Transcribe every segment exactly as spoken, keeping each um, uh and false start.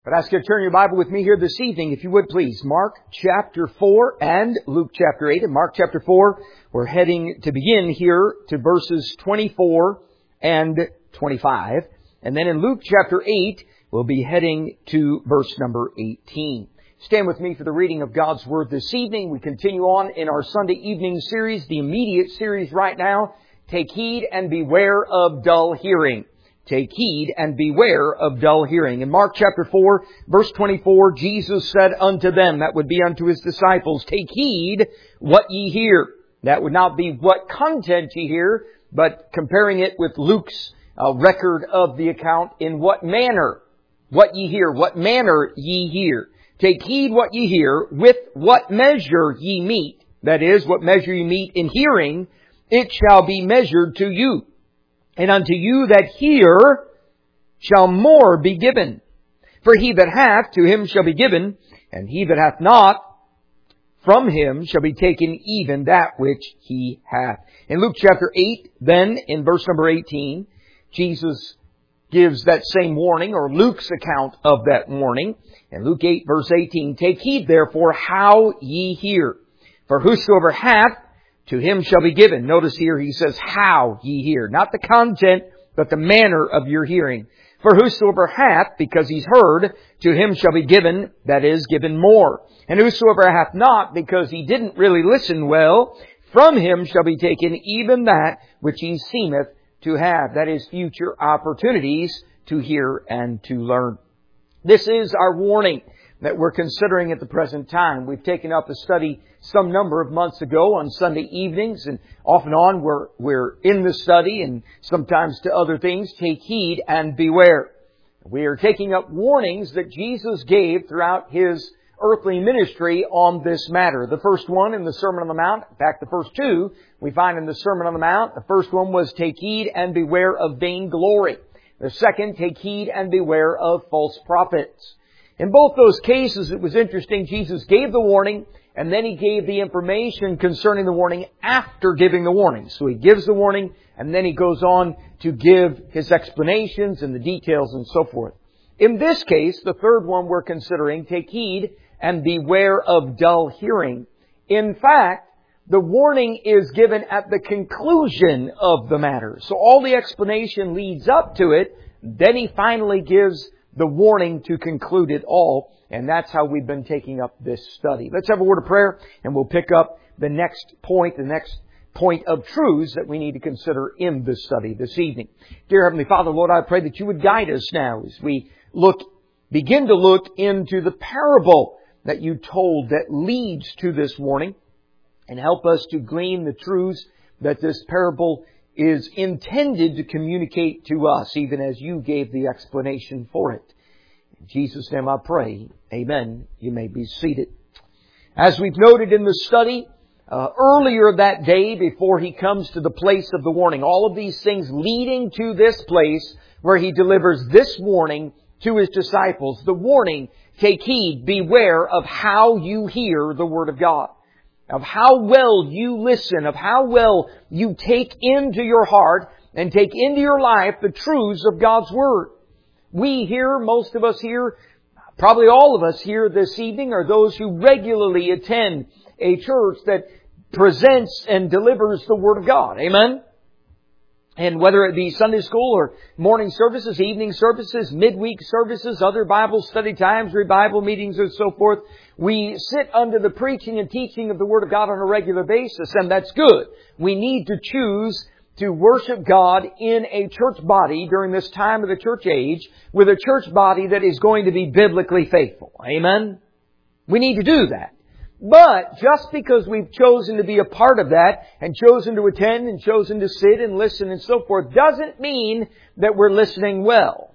But I ask you to turn your Bible with me here this evening, if you would please. Mark chapter four and Luke chapter eight. In Mark chapter four, we're heading to begin here to verses twenty-four and twenty-five. And then in Luke chapter eight, we'll be heading to verse number eighteen. Stand with me for the reading of God's Word this evening. We continue on in our Sunday evening series, the immediate series right now. Take heed and beware of dull hearing. Take heed and beware of dull hearing. In Mark chapter four, verse twenty-four, Jesus said unto them, that would be unto His disciples, take heed what ye hear. That would not be what content ye hear, but comparing it with Luke's uh, record of the account, in what manner what ye hear, what manner ye hear. Take heed what ye hear, with what measure ye meet. That is, what measure ye meet in hearing, it shall be measured to you. And unto you that hear shall more be given. For he that hath, to him shall be given, and he that hath not, from him shall be taken even that which he hath. In Luke chapter eight, then, in verse number eighteen, Jesus gives that same warning, or Luke's account of that warning. In Luke eight, verse eighteen, take heed therefore how ye hear. For whosoever hath, to him shall be given. Notice here he says, how ye hear. Not the content, but the manner of your hearing. For whosoever hath, because he's heard, to him shall be given, that is, given more. And whosoever hath not, because he didn't really listen well, from him shall be taken even that which he seemeth to have. That is, future opportunities to hear and to learn. This is our warning that we're considering at the present time. We've taken up a study some number of months ago on Sunday evenings, and off and on we're, we're in the study, and sometimes to other things. Take heed and beware. We are taking up warnings that Jesus gave throughout His earthly ministry on this matter. The first one in the Sermon on the Mount, in fact the first two we find in the Sermon on the Mount. The first one was take heed and beware of vainglory. The second, take heed and beware of false prophets. In both those cases, it was interesting. Jesus gave the warning, and then He gave the information concerning the warning after giving the warning. So He gives the warning, and then He goes on to give His explanations and the details and so forth. In this case, the third one we're considering, take heed and beware of dull hearing. In fact, the warning is given at the conclusion of the matter. So all the explanation leads up to it. Then He finally gives the warning to conclude it all. And that's how we've been taking up this study. Let's have a word of prayer, and we'll pick up the next point, the next point of truths that we need to consider in this study this evening. Dear Heavenly Father, Lord, I pray that You would guide us now as we look, begin to look into the parable that You told that leads to this warning, and help us to glean the truths that this parable is intended to communicate to us, even as You gave the explanation for it. In Jesus' name I pray. Amen. You may be seated. As we've noted in the study, uh, earlier that day before He comes to the place of the warning, all of these things leading to this place where He delivers this warning to His disciples. The warning, take heed, beware of how you hear the Word of God. Of how well you listen, of how well you take into your heart and take into your life the truths of God's Word. We here, most of us here, probably all of us here this evening, are those who regularly attend a church that presents and delivers the Word of God. Amen? And whether it be Sunday school or morning services, evening services, midweek services, other Bible study times, revival meetings and so forth, we sit under the preaching and teaching of the Word of God on a regular basis, and that's good. We need to choose to worship God in a church body during this time of the church age, with a church body that is going to be biblically faithful. Amen? We need to do that. But just because we've chosen to be a part of that, and chosen to attend, and chosen to sit and listen and so forth, doesn't mean that we're listening well.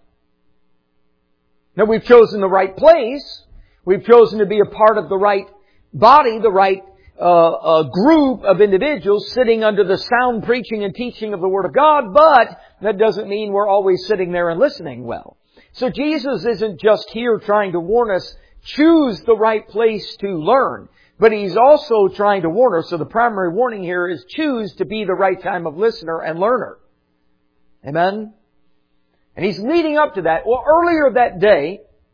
Now, we've chosen the right place. We've chosen to be a part of the right body, the right uh, uh, group of individuals sitting under the sound preaching and teaching of the Word of God, but that doesn't mean we're always sitting there and listening well. So Jesus isn't just here trying to warn us, choose the right place to learn. But He's also trying to warn us. So the primary warning here is choose to be the right time of listener and learner. Amen? And He's leading up to that. Well, earlier that day,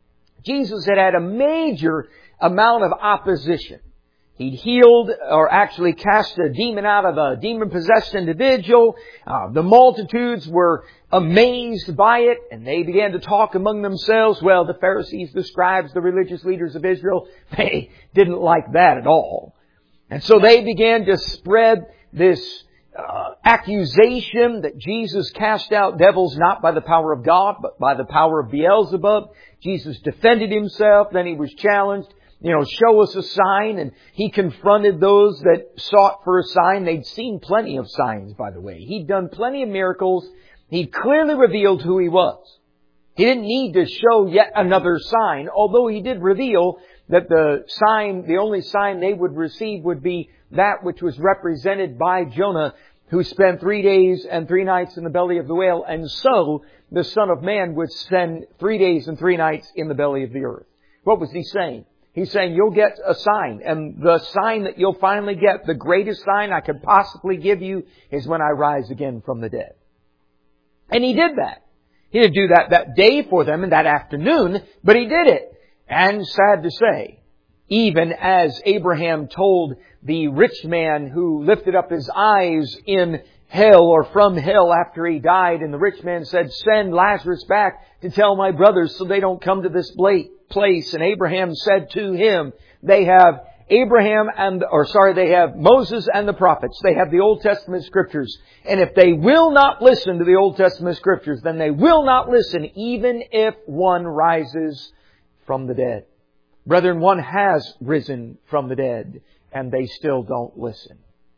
Jesus had had a major amount of opposition. He'd healed or actually cast a demon out of a demon-possessed individual. Uh, the multitudes were amazed by it, and they began to talk among themselves. Well, the Pharisees, the scribes, the religious leaders of Israel, they didn't like that at all. And so they began to spread this uh, accusation that Jesus cast out devils not by the power of God, but by the power of Beelzebub. Jesus defended Himself, then He was challenged. You know, show us a sign. And He confronted those that sought for a sign. They'd seen plenty of signs, by the way. He'd done plenty of miracles. He'd clearly revealed who He was. He didn't need to show yet another sign, although He did reveal that the sign, the only sign they would receive would be that which was represented by Jonah, who spent three days and three nights in the belly of the whale. And so the Son of Man would spend three days and three nights in the belly of the earth. What was He saying? He's saying, you'll get a sign. And the sign that you'll finally get, the greatest sign I could possibly give you, is when I rise again from the dead. And He did that. He didn't do that that day for them and that afternoon, but He did it. And sad to say, even as Abraham told the rich man who lifted up his eyes in hell or from hell after he died, and the rich man said, send Lazarus back to tell my brothers so they don't come to this place. And Abraham said to him, they have Abraham and, or sorry, they have Moses and the prophets. They have the Old Testament Scriptures. And if they will not listen to the Old Testament Scriptures, then they will not listen even if one rises from the dead. Brethren, one has risen from the dead, and they still don't listen.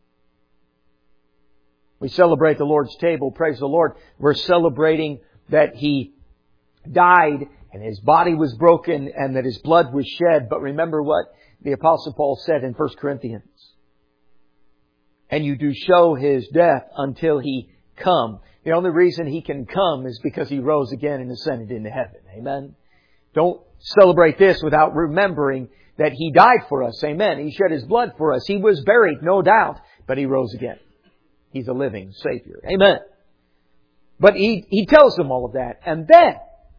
We celebrate the Lord's table. Praise the Lord. We're celebrating that He died and His body was broken and that His blood was shed. But remember what the Apostle Paul said in First Corinthians. And you do show His death until He come. The only reason He can come is because He rose again and ascended into heaven. Amen. Don't celebrate this without remembering that He died for us. Amen. He shed His blood for us. He was buried, no doubt, but He rose again. He's a living Savior. Amen. But he, he tells them all of that. And then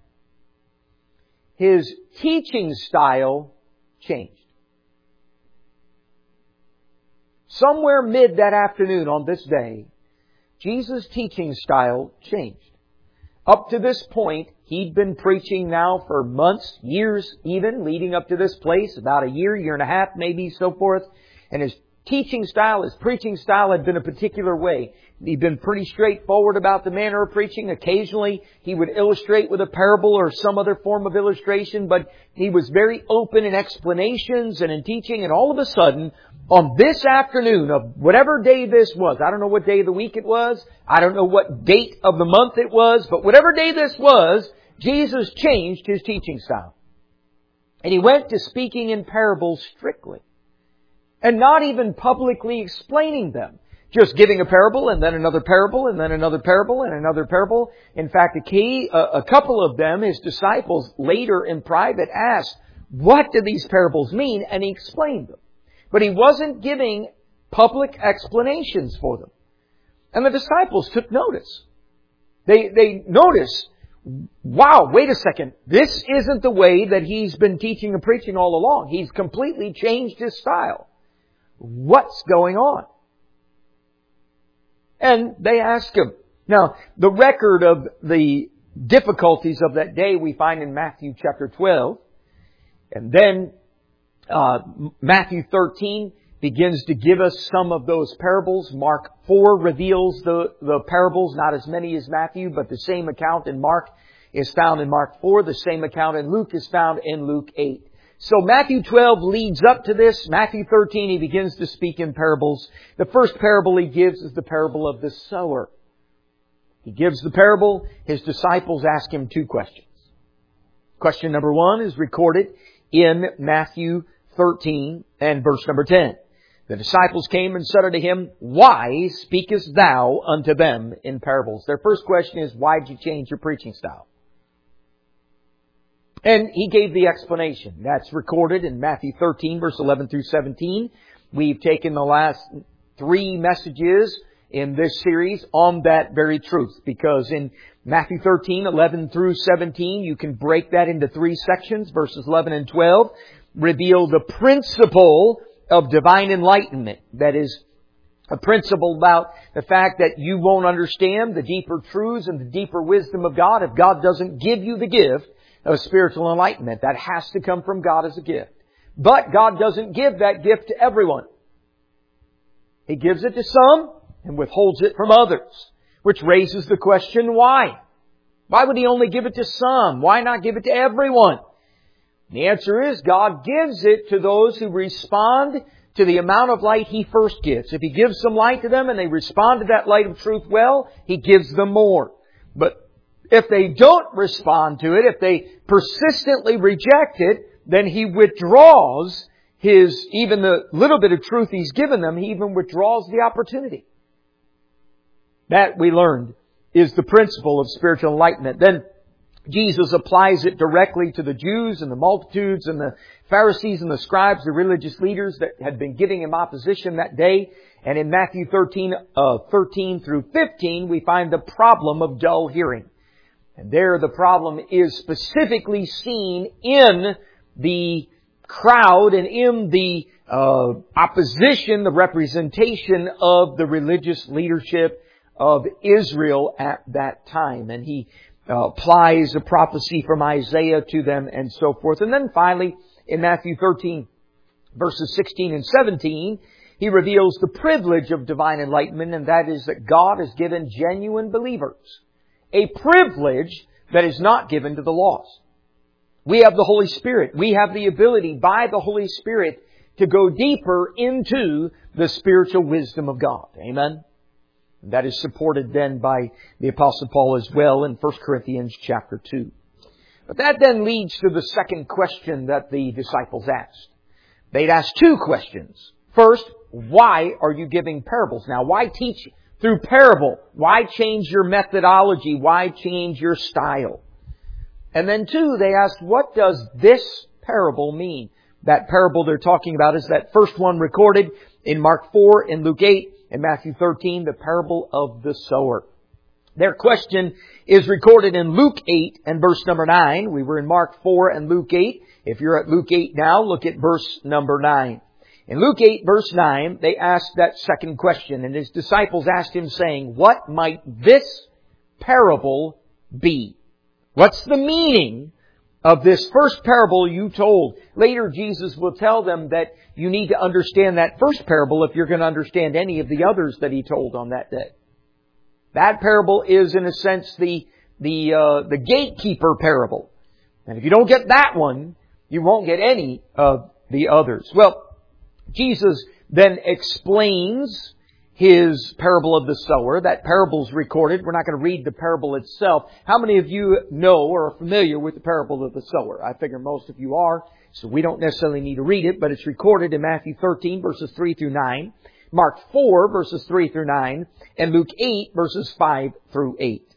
His teaching style changed. Somewhere mid that afternoon on this day, Jesus' teaching style changed. Up to this point, He'd been preaching now for months, years even, leading up to this place, about a year, year and a half, maybe, so forth. And His teaching style, His preaching style had been a particular way. He'd been pretty straightforward about the manner of preaching. Occasionally, He would illustrate with a parable or some other form of illustration, but He was very open in explanations and in teaching. And all of a sudden, on this afternoon of whatever day this was, I don't know what day of the week it was, I don't know what date of the month it was, but whatever day this was, Jesus changed His teaching style. And He went to speaking in parables strictly. And not even publicly explaining them. Just giving a parable and then another parable and then another parable and another parable. In fact, a, key, a, a couple of them, His disciples, later in private asked, what do these parables mean? And He explained them. But He wasn't giving public explanations for them. And the disciples took notice. They, they noticed, wow, wait a second. This isn't the way that He's been teaching and preaching all along. He's completely changed His style. What's going on? And they ask Him. Now, the record of the difficulties of that day we find in Matthew chapter twelve. And then uh, Matthew thirteen begins to give us some of those parables. Mark four reveals the, the parables, not as many as Matthew, but the same account in Mark is found in Mark four. The same account in Luke is found in Luke eight. So Matthew twelve leads up to this. Matthew thirteen, He begins to speak in parables. The first parable He gives is the parable of the sower. He gives the parable. His disciples ask Him two questions. Question number one is recorded in Matthew thirteen and verse number ten. The disciples came and said unto Him, why speakest Thou unto them in parables? Their first question is, why did you change your preaching style? And He gave the explanation. That's recorded in Matthew thirteen, verse eleven through seventeen. We've taken the last three messages in this series on that very truth. Because in Matthew thirteen, eleven through seventeen, you can break that into three sections. Verses eleven and twelve reveal the principle of divine enlightenment. That is, a principle about the fact that you won't understand the deeper truths and the deeper wisdom of God if God doesn't give you the gift of spiritual enlightenment. That has to come from God as a gift. But God doesn't give that gift to everyone. He gives it to some and withholds it from others, which raises the question, why? Why would He only give it to some? Why not give it to everyone? The answer is God gives it to those who respond to the amount of light He first gives. If He gives some light to them and they respond to that light of truth well, He gives them more. But if they don't respond to it, if they persistently reject it, then He withdraws His, even the little bit of truth He's given them, He even withdraws the opportunity. That, we learned, is the principle of spiritual enlightenment. Then Jesus applies it directly to the Jews and the multitudes and the Pharisees and the scribes, the religious leaders that had been giving Him opposition that day. And in Matthew thirteen, uh, thirteen through fifteen, we find the problem of dull hearing. And there the problem is specifically seen in the crowd and in the uh, opposition, the representation of the religious leadership of Israel at that time. And He uh, applies a prophecy from Isaiah to them and so forth. And then finally, in Matthew thirteen, verses sixteen and seventeen, He reveals the privilege of divine enlightenment, and that is that God has given genuine believers a privilege that is not given to the lost. We have the Holy Spirit. We have the ability by the Holy Spirit to go deeper into the spiritual wisdom of God. Amen? That is supported then by the Apostle Paul as well in First Corinthians chapter two. But that then leads to the second question that the disciples asked. They'd asked two questions. First, why are you giving parables? Now, why teach through parable? Why change your methodology? Why change your style? And then two, they asked, what does this parable mean? That parable they're talking about is that first one recorded in Mark four, in Luke eight, and Matthew thirteen, the parable of the sower. Their question is recorded in Luke eight and verse number nine. We were in Mark four and Luke eight. If you're at Luke eight now, look at verse number nine. In Luke eight verse nine, they asked that second question, and His disciples asked Him saying, what might this parable be? What's the meaning of this first parable you told? Later, Jesus will tell them that you need to understand that first parable if you're going to understand any of the others that He told on that day. That parable is, in a sense, the the uh, the gatekeeper parable. And if you don't get that one, you won't get any of the others. Well, Jesus then explains His parable of the sower. That parable's recorded. We're not going to read the parable itself. How many of you know or are familiar with the parable of the sower? I figure most of you are, so we don't necessarily need to read it, but it's recorded in Matthew thirteen, verses three through nine, Mark four, verses three through nine, and Luke eight, verses five through eight.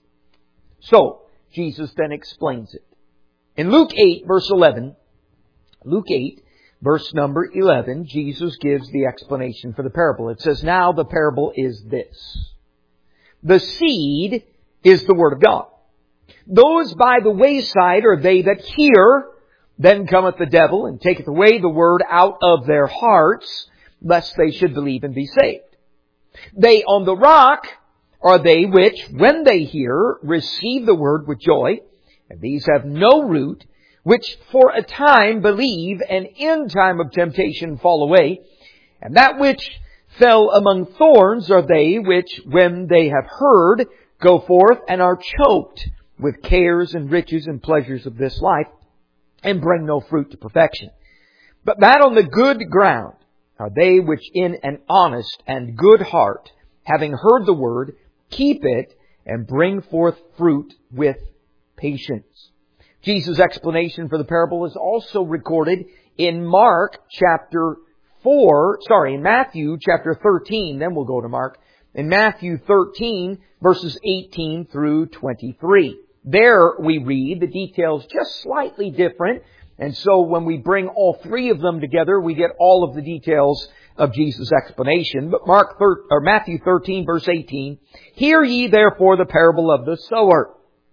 So, Jesus then explains it. In Luke eight, verse eleven, Luke eight, verse number eleven, Jesus gives the explanation for the parable. It says, now the parable is this. The seed is the word of God. Those by the wayside are they that hear, then cometh the devil, and taketh away the word out of their hearts, lest they should believe and be saved. They on the rock are they which, when they hear, receive the word with joy, and these have no root, which for a time believe, and in time of temptation fall away. And that which fell among thorns are they which, when they have heard, go forth and are choked with cares and riches and pleasures of this life, and bring no fruit to perfection. But that on the good ground are they which in an honest and good heart, having heard the word, keep it, and bring forth fruit with patience. Jesus' explanation for the parable is also recorded in Mark chapter four, sorry, in Matthew chapter thirteen, then we'll go to Mark. In Matthew thirteen, verses eighteen through twenty-three. There we read the details just slightly different. And so when we bring all three of them together, we get all of the details of Jesus' explanation. But Mark thir- or Matthew thirteen, verse eighteen, hear ye therefore the parable of the sower.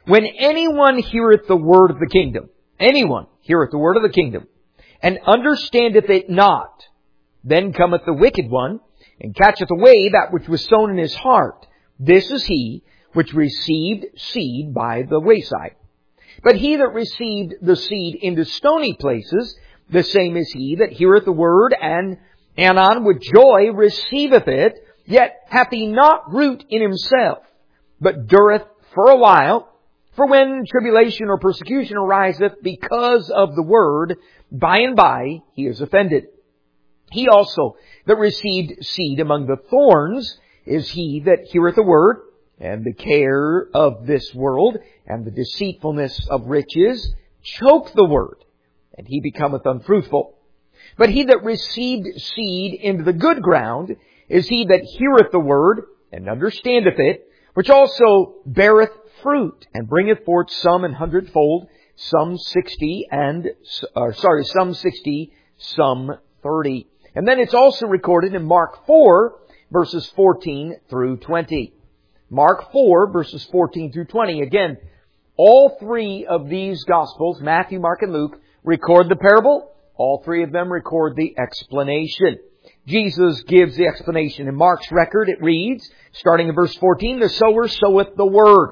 When anyone heareth the word of the kingdom, anyone heareth the word of the kingdom, and understandeth it not, then cometh the wicked one, and catcheth away that which was sown in his heart. This is he which received seed by the wayside. But he that received the seed into stony places, the same is he that heareth the word, and anon with joy receiveth it, yet hath he not root in himself, but dureth for a while. For when tribulation or persecution ariseth because of the word, by and by he is offended. He also that received seed among the thorns is he that heareth the word, and the care of this world, and the deceitfulness of riches, choke the word, and he becometh unfruitful. But he that received seed into the good ground is he that heareth the word, and understandeth it, which also beareth fruit, and bringeth forth some an hundredfold, some sixty, and, uh, sorry, some sixty, some thirty. And then it's also recorded in Mark four, verses fourteen through twenty. Mark four, verses fourteen through twenty. Again, all three of these Gospels, Matthew, Mark, and Luke, record the parable. All three of them record the explanation. Jesus gives the explanation. In Mark's record, it reads, starting in verse fourteen, the sower soweth the word.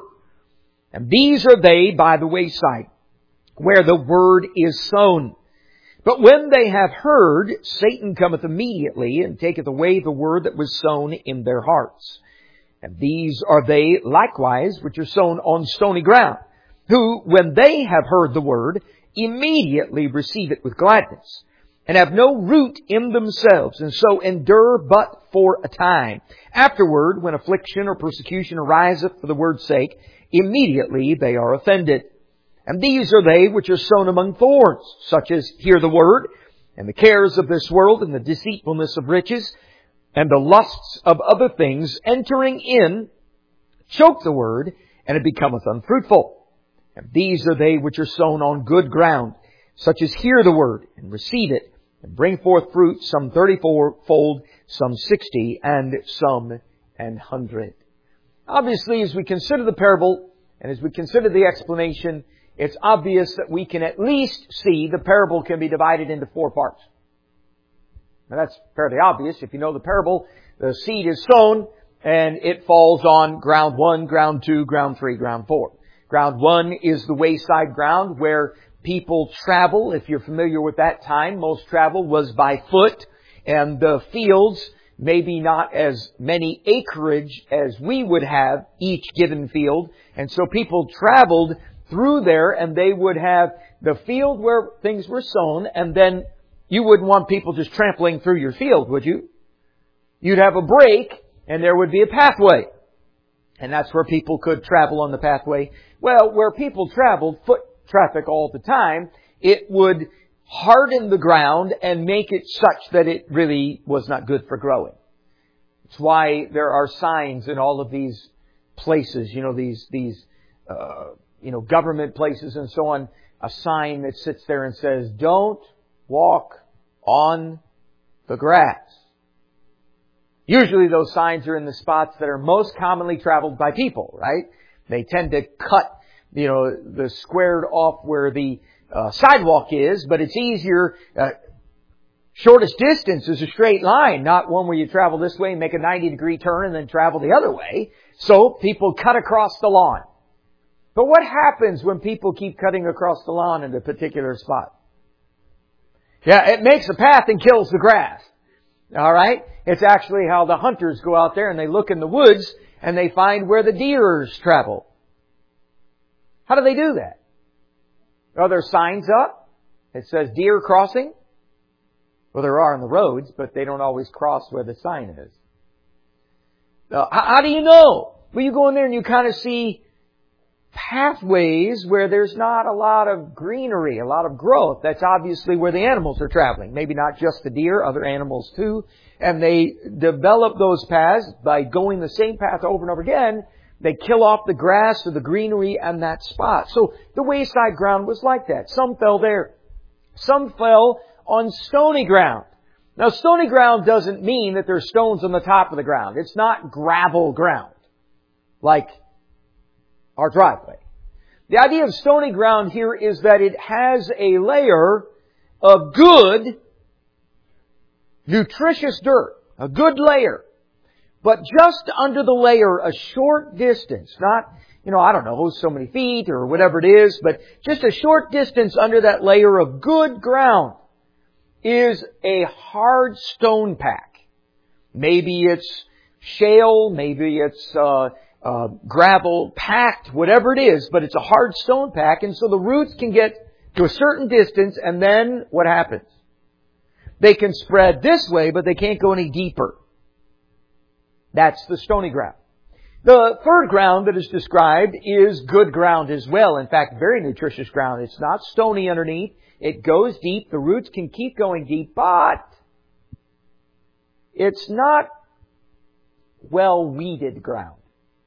And these are they by the wayside, where the word is sown. But when they have heard, Satan cometh immediately, and taketh away the word that was sown in their hearts. And these are they likewise which are sown on stony ground, who, when they have heard the word, immediately receive it with gladness, and have no root in themselves, and so endure but for a time. Afterward, when affliction or persecution ariseth for the word's sake, immediately they are offended. And these are they which are sown among thorns, such as hear the word, and the cares of this world, and the deceitfulness of riches, and the lusts of other things, entering in, choke the word, and it becometh unfruitful. And these are they which are sown on good ground, such as hear the word, and receive it, and bring forth fruit, some thirty-four-fold, some sixty, and some an hundred. Obviously, as we consider the parable, and as we consider the explanation, it's obvious that we can at least see the parable can be divided into four parts. Now that's fairly obvious. If you know the parable, the seed is sown, and it falls on ground one, ground two, ground three, ground four. Ground one is the wayside ground where people travel. If you're familiar with that time, most travel was by foot, and the fields maybe not as many acreage as we would have each given field. And so people traveled through there, and they would have the field where things were sown, and then you wouldn't want people just trampling through your field, would you? You'd have a break, and there would be a pathway. And that's where people could travel on the pathway. Well, where people traveled, foot traffic all the time, it would harden the ground and make it such that it really was not good for growing. It's why there are signs in all of these places, you know, these, these, uh, you know, government places and so on, a sign that sits there and says, don't walk on the grass. Usually those signs are in the spots that are most commonly traveled by people, right? They tend to cut, you know, the squared off where the uh, sidewalk is, but it's easier. Uh, shortest distance is a straight line, not one where you travel this way and make a ninety degree turn and then travel the other way. So people cut across the lawn. But what happens when people keep cutting across the lawn in a particular spot? Yeah, it makes a path and kills the grass. All right? It's actually how the hunters go out there and they look in the woods and they find where the deers travel. How do they do that? Are there signs up? It says deer crossing. Well, there are on the roads, but they don't always cross where the sign is. Uh, how, how do you know? Well, you go in there and you kind of see pathways where there's not a lot of greenery, a lot of growth. That's obviously where the animals are traveling. Maybe not just the deer, other animals too. And they develop those paths by going the same path over and over again. They kill off the grass or the greenery and that spot. So the wayside ground was like that. Some fell there. Some fell on stony ground. Now, stony ground doesn't mean that there's stones on the top of the ground. It's not gravel ground like our driveway. The idea of stony ground here is that it has a layer of good, nutritious dirt. A good layer. But just under the layer, a short distance, not, you know, I don't know, so many feet or whatever it is, but just a short distance under that layer of good ground is a hard stone pack. Maybe it's shale, maybe it's uh, uh, gravel packed, whatever it is, but it's a hard stone pack, and so the roots can get to a certain distance, and then what happens? They can spread this way, but they can't go any deeper. That's the stony ground. The third ground that is described is good ground as well. In fact, very nutritious ground. It's not stony underneath. It goes deep. The roots can keep going deep, but it's not well-weeded ground.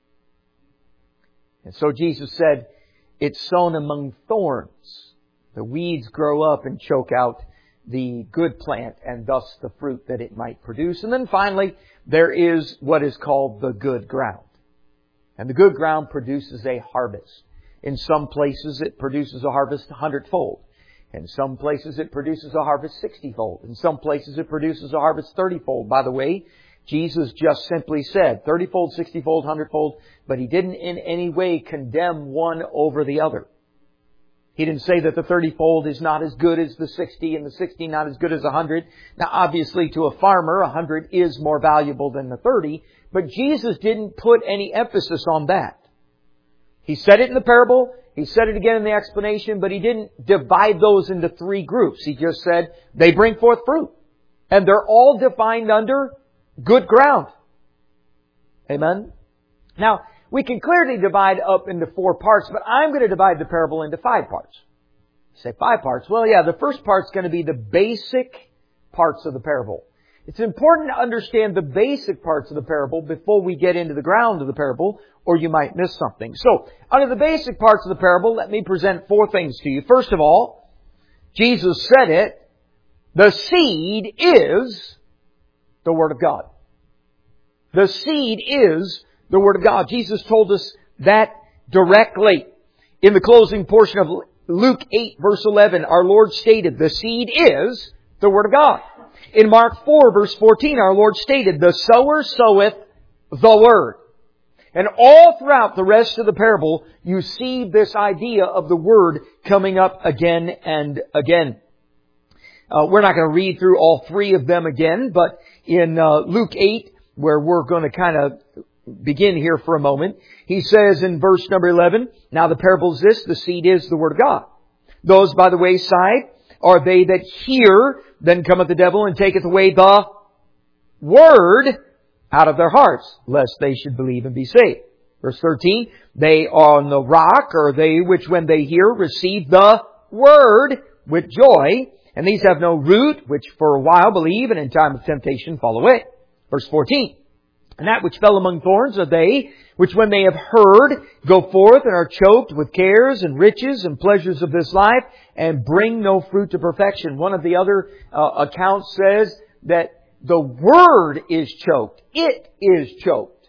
And so Jesus said, it's sown among thorns. The weeds grow up and choke out the good plant and thus the fruit that it might produce. And then finally, there is what is called the good ground. And the good ground produces a harvest. In some places it produces a harvest a hundredfold. In some places it produces a harvest sixtyfold. In some places it produces a harvest thirtyfold. By the way, Jesus just simply said thirtyfold, sixtyfold, hundredfold, but He didn't in any way condemn one over the other. He didn't say that the thirtyfold is not as good as the sixty and the sixty not as good as a hundred. Now obviously to a farmer, a hundred is more valuable than the thirty, but Jesus didn't put any emphasis on that. He said it in the parable, He said it again in the explanation, but He didn't divide those into three groups. He just said they bring forth fruit. And they're all defined under good ground. Amen? Now, we can clearly divide up into four parts, but I'm going to divide the parable into five parts. You say five parts. Well, yeah, the first part's going to be the basic parts of the parable. It's important to understand the basic parts of the parable before we get into the ground of the parable, or you might miss something. So, under the basic parts of the parable, let me present four things to you. First of all, Jesus said it, the seed is the Word of God. The seed is the Word of God. Jesus told us that directly. In the closing portion of Luke eight verse eleven, our Lord stated, the seed is the Word of God. In Mark four verse fourteen, our Lord stated, the sower soweth the Word. And all throughout the rest of the parable, you see this idea of the Word coming up again and again. Uh, we're not going to read through all three of them again, but in uh, Luke eight, where we're going to kind of begin here for a moment, He says in verse number eleven, now the parable is this, the seed is the Word of God. Those by the wayside are they that hear, then cometh the devil and taketh away the Word out of their hearts, lest they should believe and be saved. Verse thirteen, they are on the rock, or they which when they hear receive the Word with joy, and these have no root, which for a while believe, and in time of temptation fall away. Verse fourteen, and that which fell among thorns are they, which when they have heard, go forth and are choked with cares and riches and pleasures of this life, and bring no fruit to perfection. One of the other uh, accounts says that the Word is choked. It is choked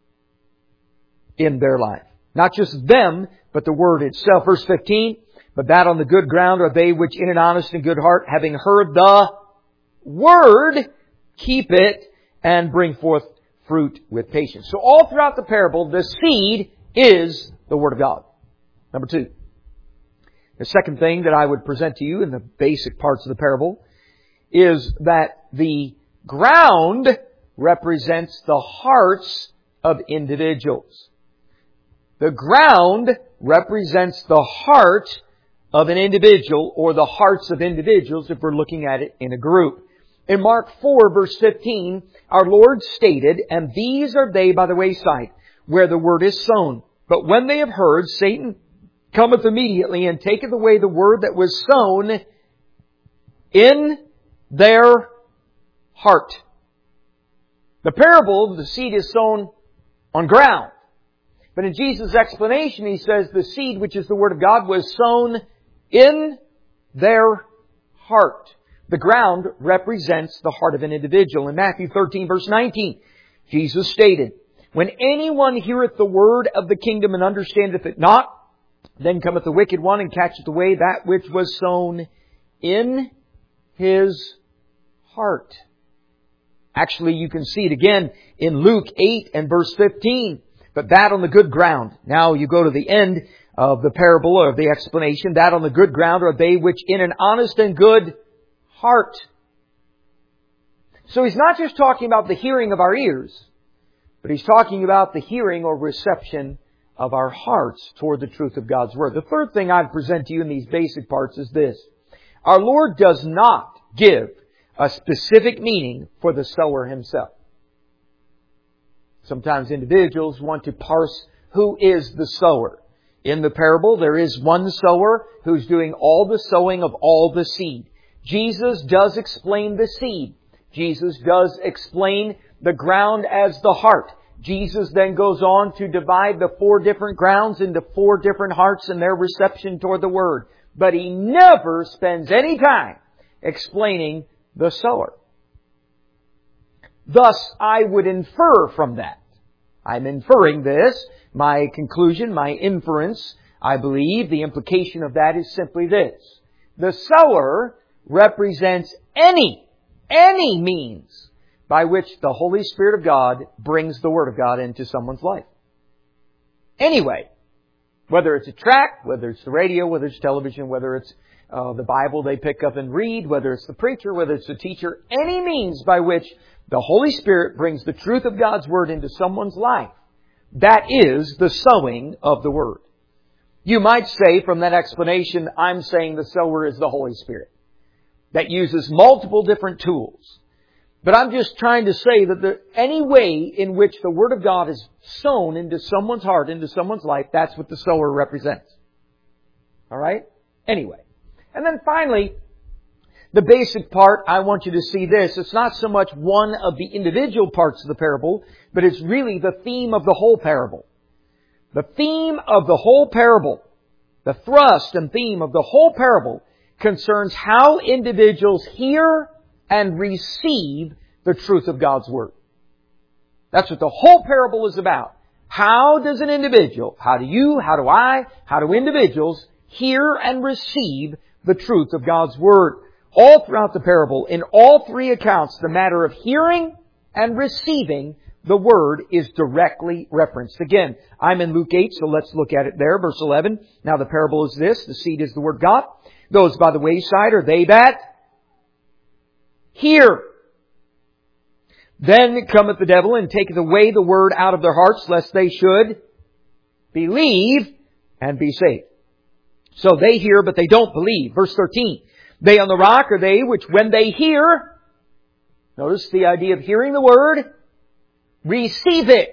in their life. Not just them, but the Word itself. Verse fifteen, but that on the good ground are they which in an honest and good heart, having heard the Word, keep it and bring forth fruit with patience. So all throughout the parable, the seed is the Word of God. Number two. The second thing that I would present to you in the basic parts of the parable is that the ground represents the hearts of individuals. The ground represents the heart of an individual, or the hearts of individuals if we're looking at it in a group. In Mark four verse fifteen, our Lord stated, and these are they by the wayside, where the word is sown. But when they have heard, Satan cometh immediately and taketh away the word that was sown in their heart. The parable, the seed is sown on ground. But in Jesus' explanation, He says the seed, which is the Word of God, was sown in their heart. The ground represents the heart of an individual. In Matthew thirteen verse nineteen, Jesus stated, when anyone heareth the word of the kingdom and understandeth it not, Then cometh the wicked one and catcheth away that which was sown in his heart. Actually, you can see it again in Luke eight and verse fifteen. But that on the good ground. Now you go to the end of the parable or the explanation. That on the good ground are they which in an honest and good heart. So He's not just talking about the hearing of our ears, but He's talking about the hearing or reception of our hearts toward the truth of God's Word. The third thing I'd present to you in these basic parts is this. Our Lord does not give a specific meaning for the sower himself. Sometimes individuals want to parse who is the sower. In the parable, there is one sower who's doing all the sowing of all the seed. Jesus does explain the seed. Jesus does explain the ground as the heart. Jesus then goes on to divide the four different grounds into four different hearts and their reception toward the Word. But He never spends any time explaining the sower. Thus, I would infer from that. I'm inferring this. My conclusion, my inference, I believe the implication of that is simply this. The sower represents any, any means by which the Holy Spirit of God brings the Word of God into someone's life. Anyway, whether it's a tract, whether it's the radio, whether it's television, whether it's uh, the Bible they pick up and read, whether it's the preacher, whether it's the teacher, any means by which the Holy Spirit brings the truth of God's Word into someone's life. That is the sowing of the Word. You might say from that explanation, I'm saying the sower is the Holy Spirit. That uses multiple different tools. But I'm just trying to say that the, any way in which the Word of God is sown into someone's heart, into someone's life, that's what the sower represents. Alright? Anyway. And then finally, the basic part, I want you to see this. It's not so much one of the individual parts of the parable, but it's really the theme of the whole parable. The theme of the whole parable, the thrust and theme of the whole parable concerns how individuals hear and receive the truth of God's Word. That's what the whole parable is about. How does an individual, how do you, how do I, how do individuals hear and receive the truth of God's Word? All throughout the parable, in all three accounts, the matter of hearing and receiving the Word is directly referenced. Again, I'm in Luke eight, so let's look at it there. Verse eleven. Now the parable is this. The seed is the Word of God. Those by the wayside are they that hear. Then cometh the devil and taketh away the Word out of their hearts, lest they should believe and be saved. So they hear, but they don't believe. Verse thirteen. They on the rock are they which when they hear, notice the idea of hearing the Word, receive it.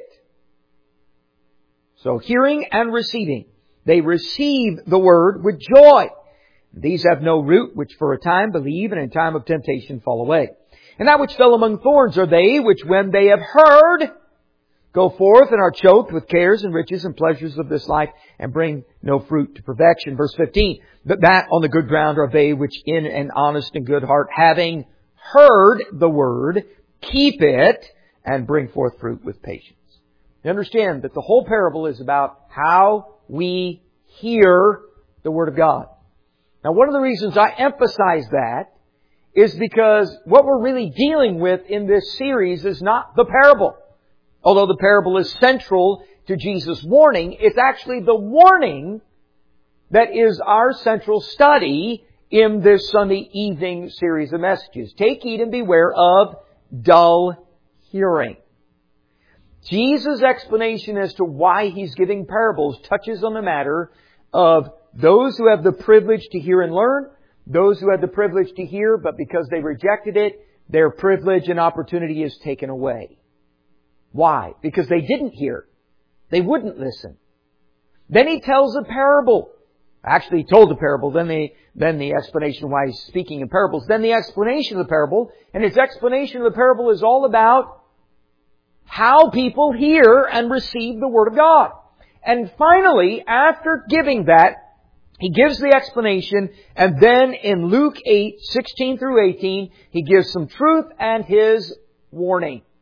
So hearing and receiving. They receive the Word with joy. These have no root, which for a time believe, and in time of temptation fall away. And that which fell among thorns are they which when they have heard, go forth and are choked with cares and riches and pleasures of this life, and bring no fruit to perfection. Verse fifteen. But that on the good ground are they which in an honest and good heart, having heard the Word, keep it, and bring forth fruit with patience. You understand that the whole parable is about how we hear the Word of God. Now, one of the reasons I emphasize that is because what we're really dealing with in this series is not the parable. Although the parable is central to Jesus' warning, it's actually the warning that is our central study in this Sunday evening series of messages. Take heed and beware of dull hearing. Jesus' explanation as to why He's giving parables touches on the matter of those who have the privilege to hear and learn, those who had the privilege to hear, but because they rejected it, their privilege and opportunity is taken away. Why? Because they didn't hear. They wouldn't listen. Then He tells a parable. Actually, He told the parable, then the, then the explanation why He's speaking in parables, then the explanation of the parable. And His explanation of the parable is all about how people hear and receive the Word of God. And finally, after giving that, He gives the explanation, and then in Luke eight, sixteen through eighteen, He gives some truth and His warning.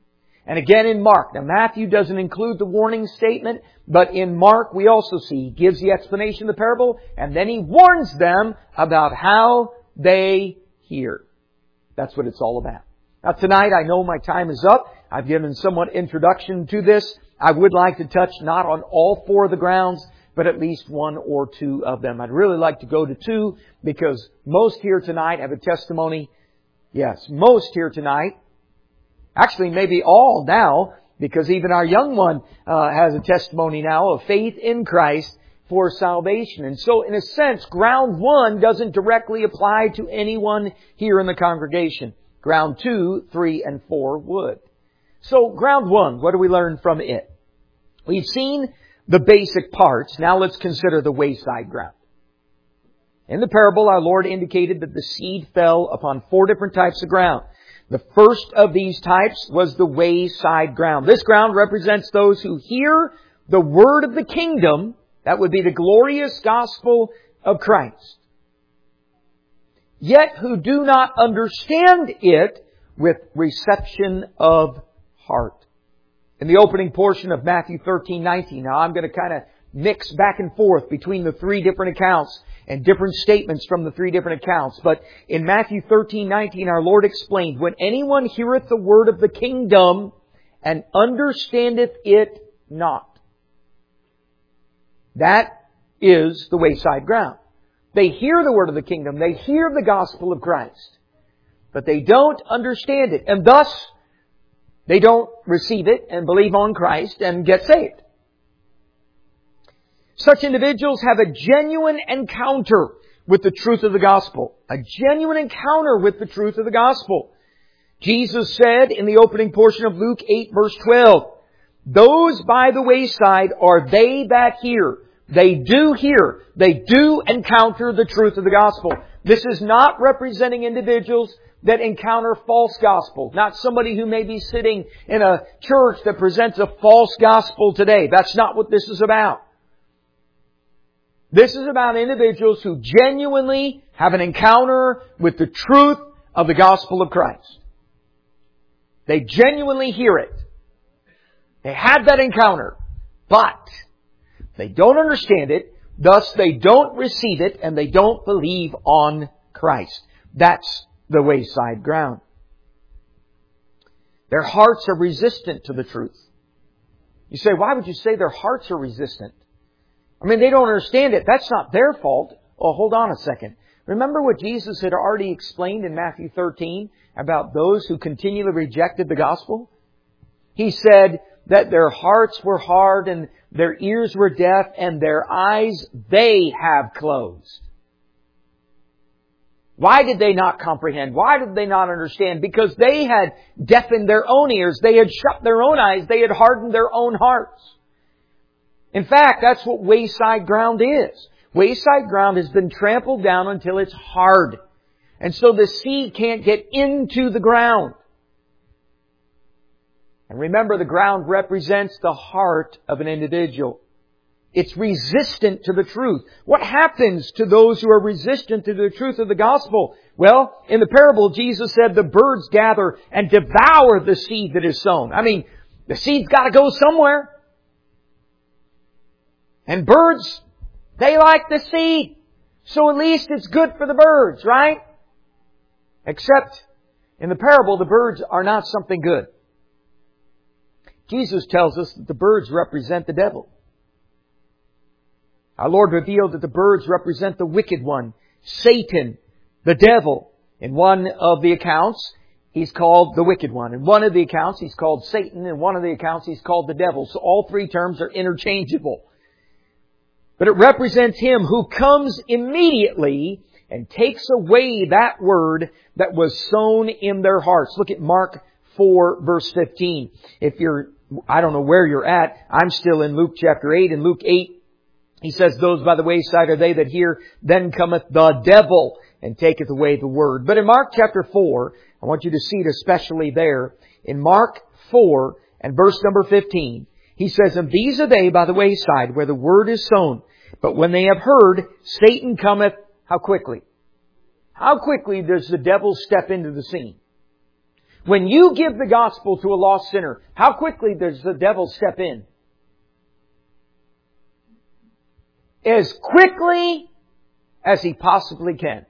And again in Mark. Now Matthew doesn't include the warning statement, but in Mark we also see He gives the explanation of the parable, and then He warns them about how they hear. That's what it's all about. Now tonight, I know my time is up. I've given somewhat introduction to this. I would like to touch not on all four of the grounds, but at least one or two of them. I'd really like to go to two, because most here tonight have a testimony. Yes, most here tonight. Actually, maybe all now, because even our young one uh, has a testimony now of faith in Christ for salvation. And so, in a sense, ground one doesn't directly apply to anyone here in the congregation. Ground two, three, and four would. So, ground one, what do we learn from it? We've seen the basic parts. Now let's consider the wayside ground. In the parable, our Lord indicated that the seed fell upon four different types of ground. The first of these types was the wayside ground. This ground represents those who hear the word of the kingdom. That would be the glorious gospel of Christ. Yet who do not understand it with reception of heart. In the opening portion of Matthew thirteen nineteen, now I'm going to kind of mix back and forth between the three different accounts and different statements from the three different accounts. But in Matthew thirteen nineteen, our Lord explained, when anyone heareth the word of the kingdom and understandeth it not. That is the wayside ground. They hear the word of the kingdom. They hear the gospel of Christ. But they don't understand it. And thus, they don't receive it and believe on Christ and get saved. Such individuals have a genuine encounter with the truth of the gospel. A genuine encounter with the truth of the gospel. Jesus said in the opening portion of Luke eight verse twelve, those by the wayside are they that hear. They do hear. They do encounter the truth of the gospel. This is not representing individuals that encounter false gospel. Not somebody who may be sitting in a church that presents a false gospel today. That's not what this is about. This is about individuals who genuinely have an encounter with the truth of the gospel of Christ. They genuinely hear it. They had that encounter, but they don't understand it, thus they don't receive it, and they don't believe on Christ. That's the wayside ground. Their hearts are resistant to the truth. You say, why would you say their hearts are resistant? I mean, they don't understand it. That's not their fault. Oh, hold on a second. Remember what Jesus had already explained in Matthew thirteen about those who continually rejected the gospel? He said that their hearts were hard and their ears were deaf and their eyes they have closed. Why did they not comprehend? Why did they not understand? Because they had deafened their own ears. They had shut their own eyes. They had hardened their own hearts. In fact, that's what wayside ground is. Wayside ground has been trampled down until it's hard. And so the seed can't get into the ground. And remember, the ground represents the heart of an individual. It's resistant to the truth. What happens to those who are resistant to the truth of the gospel? Well, in the parable, Jesus said the birds gather and devour the seed that is sown. I mean, the seed's got to go somewhere. And birds, they like the seed. So at least it's good for the birds, right? Except in the parable, the birds are not something good. Jesus tells us that the birds represent the devil. Our Lord revealed that the birds represent the wicked one, Satan, the devil. In one of the accounts, he's called the wicked one. In one of the accounts, he's called Satan. In one of the accounts, he's called the devil. So all three terms are interchangeable. But it represents him who comes immediately and takes away that word that was sown in their hearts. Look at Mark four, verse fifteen. If you're, I don't know where you're at, I'm still in Luke chapter eight. In Luke eight, he says, those by the wayside are they that hear, then cometh the devil and taketh away the word. But in Mark chapter four, I want you to see it especially there. In Mark four and verse number fifteen, he says, and these are they by the wayside where the word is sown. But when they have heard, Satan cometh, how quickly? How quickly does the devil step into the scene? When you give the gospel to a lost sinner, how quickly does the devil step in? As quickly as he possibly can.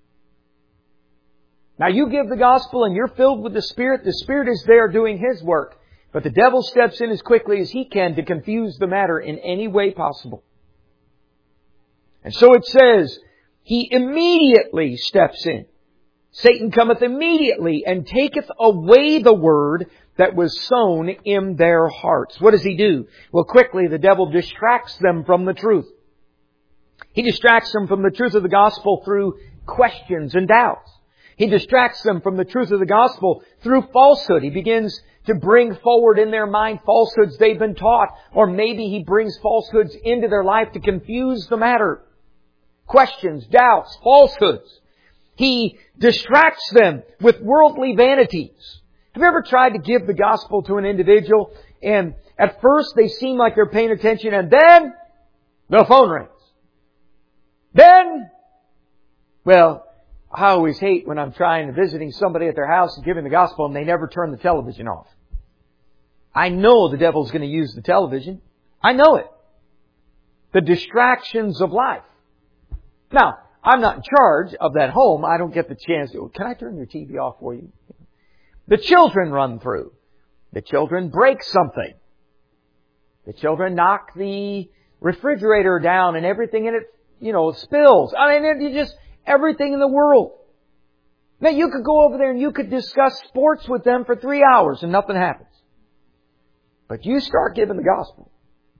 Now you give the gospel and you're filled with the Spirit. The Spirit is there doing His work. But the devil steps in as quickly as he can to confuse the matter in any way possible. And so it says, He immediately steps in. Satan cometh immediately and taketh away the word that was sown in their hearts. What does he do? Well, quickly the devil distracts them from the truth. He distracts them from the truth of the gospel through questions and doubts. He distracts them from the truth of the gospel through falsehood. He begins to bring forward in their mind falsehoods they've been taught. Or maybe he brings falsehoods into their life to confuse the matter. Questions, doubts, falsehoods. He distracts them with worldly vanities. Have you ever tried to give the gospel to an individual and at first they seem like they're paying attention and then the phone rings? Then, well, I always hate when I'm trying to visiting somebody at their house and giving the gospel and they never turn the television off. I know the devil's going to use the television. I know it. The distractions of life. Now, I'm not in charge of that home. I don't get the chance to, can I turn your T V off for you? The children run through. The children break something. The children knock the refrigerator down and everything in it, you know, spills. I mean, you just, everything in the world. Now, you could go over there and you could discuss sports with them for three hours and nothing happens. But you start giving the gospel.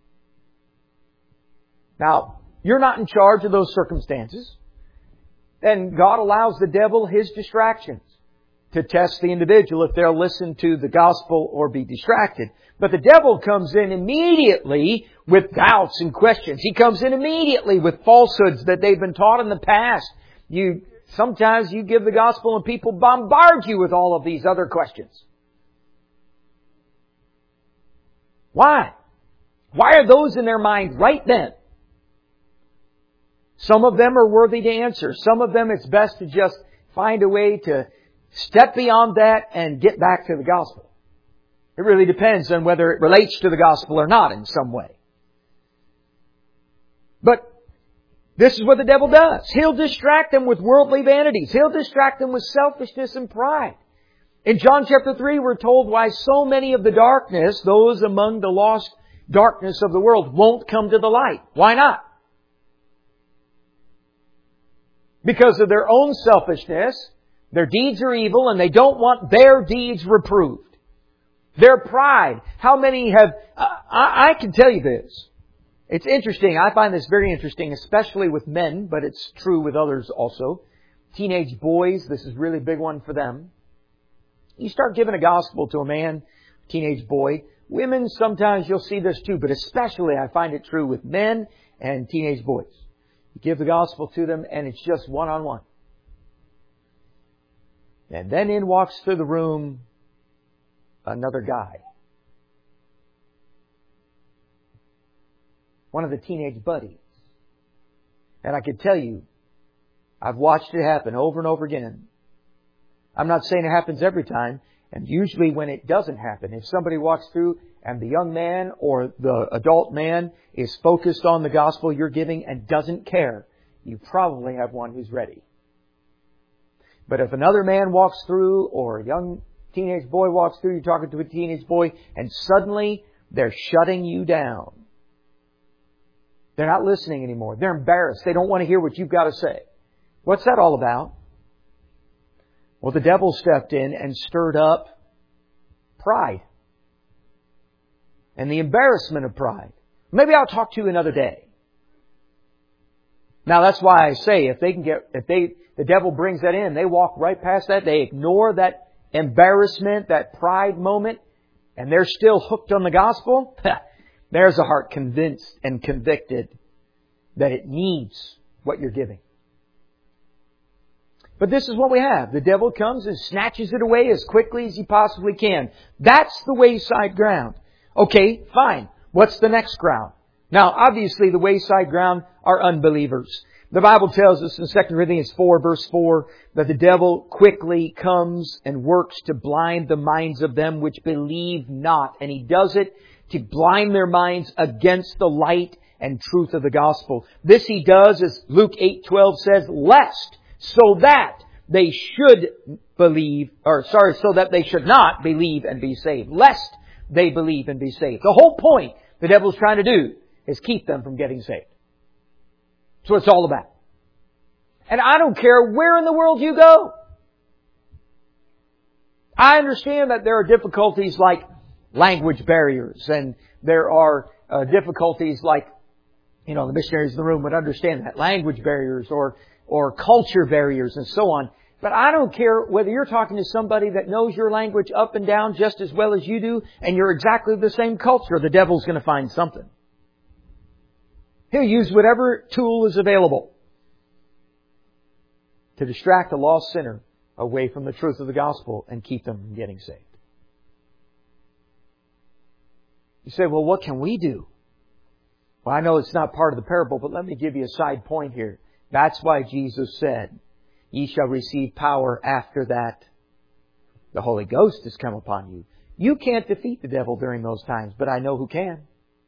Now, you're not in charge of those circumstances. And God allows the devil his distractions to test the individual if they'll listen to the gospel or be distracted. But the devil comes in immediately with doubts and questions. He comes in immediately with falsehoods that they've been taught in the past. You, sometimes you give the gospel and people bombard you with all of these other questions. Why? Why are those in their mind right then? Some of them are worthy to answer. Some of them it's best to just find a way to step beyond that and get back to the gospel. It really depends on whether it relates to the gospel or not in some way. But this is what the devil does. He'll distract them with worldly vanities. He'll distract them with selfishness and pride. In John chapter three, we're told why so many of the darkness, those among the lost darkness of the world, won't come to the light. Why not? Because of their own selfishness, their deeds are evil and they don't want their deeds reproved. Their pride. How many have... Uh, I, I can tell you this. It's interesting. I find this very interesting, especially with men, but it's true with others also. Teenage boys, this is a really big one for them. You start giving a gospel to a man, teenage boy. Women, sometimes you'll see this too, but especially I find it true with men and teenage boys. You give the gospel to them and it's just one-on-one. And then in walks through the room another guy. One of the teenage buddies. And I can tell you, I've watched it happen over and over again. I'm not saying it happens every time. And usually when it doesn't happen, if somebody walks through and the young man or the adult man is focused on the gospel you're giving and doesn't care, you probably have one who's ready. But if another man walks through or a young teenage boy walks through, you're talking to a teenage boy, and suddenly they're shutting you down. They're not listening anymore. They're embarrassed. They don't want to hear what you've got to say. What's that all about? Well, the devil stepped in and stirred up pride. And the embarrassment of pride. Maybe I'll talk to you another day. Now that's why I say if they can get, if they, the devil brings that in, they walk right past that, they ignore that embarrassment, that pride moment, and they're still hooked on the gospel. There's a heart convinced and convicted that it needs what you're giving. But this is what we have. The devil comes and snatches it away as quickly as he possibly can. That's the wayside ground. Okay, fine. What's the next ground? Now, obviously, the wayside ground are unbelievers. The Bible tells us in Second Corinthians four, verse four, that the devil quickly comes and works to blind the minds of them which believe not. And he does it to blind their minds against the light and truth of the gospel. This he does, as Luke eight twelve says, lest so that they should believe, or sorry, so that they should not believe and be saved. Lest they believe and be saved. The whole point the devil's trying to do is keep them from getting saved. That's what it's all about. And I don't care where in the world you go. I understand that there are difficulties like language barriers, and there are uh, difficulties like, you know, the missionaries in the room would understand that, language barriers or or culture barriers and so on. But I don't care whether you're talking to somebody that knows your language up and down just as well as you do, and you're exactly the same culture. The devil's going to find something. He'll use whatever tool is available to distract a lost sinner away from the truth of the gospel and keep them from getting saved. You say, well, what can we do? Well, I know it's not part of the parable, but let me give you a side point here. That's why Jesus said, ye shall receive power after that the Holy Ghost has come upon you. You can't defeat the devil during those times, but I know who can.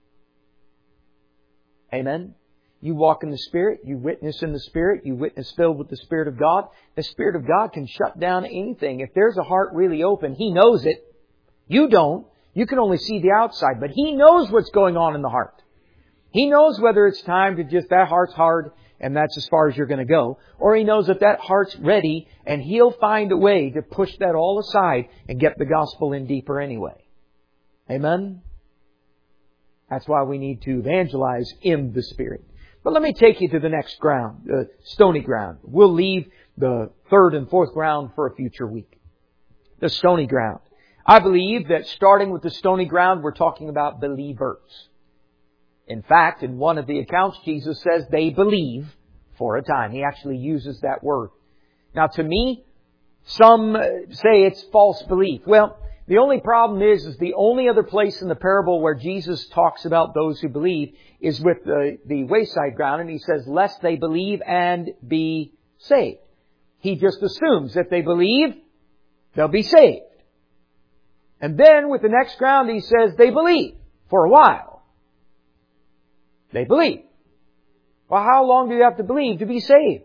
Amen? You walk in the Spirit, you witness in the Spirit, you witness filled with the Spirit of God. The Spirit of God can shut down anything. If there's a heart really open, He knows it. You don't. You can only see the outside, but He knows what's going on in the heart. He knows whether it's time to just, that heart's hard and that's as far as you're going to go. Or He knows that that heart's ready and He'll find a way to push that all aside and get the gospel in deeper anyway. Amen? That's why we need to evangelize in the Spirit. But let me take you to the next ground, the stony ground. We'll leave the third and fourth ground for a future week. The stony ground. I believe that starting with the stony ground, we're talking about believers. In fact, in one of the accounts, Jesus says they believe for a time. He actually uses that word. Now, to me, some say it's false belief. Well, the only problem is, is the only other place in the parable where Jesus talks about those who believe is with the, the wayside ground. And He says, lest they believe and be saved. He just assumes that they believe, they'll be saved. And then with the next ground, He says they believe for a while. They believe. Well, how long do you have to believe to be saved?